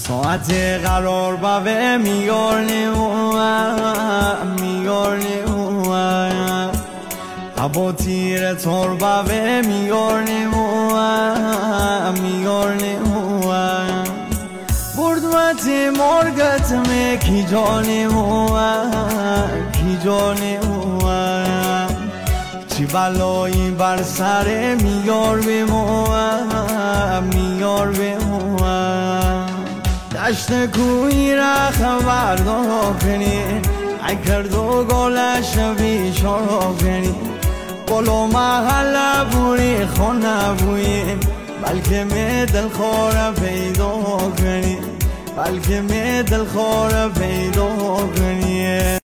ساعت قرار باوه میگرنیم هوا تیر تور باوه میگرنیم بردوت مرگت می کی جانیم چی بلایی بر سر میار بیم دشت کوی را خبر دو کنی ای کردو گلش بیشارو کنی بلو محل بوری خونه بوی بلکه می دل خور پیدا کنی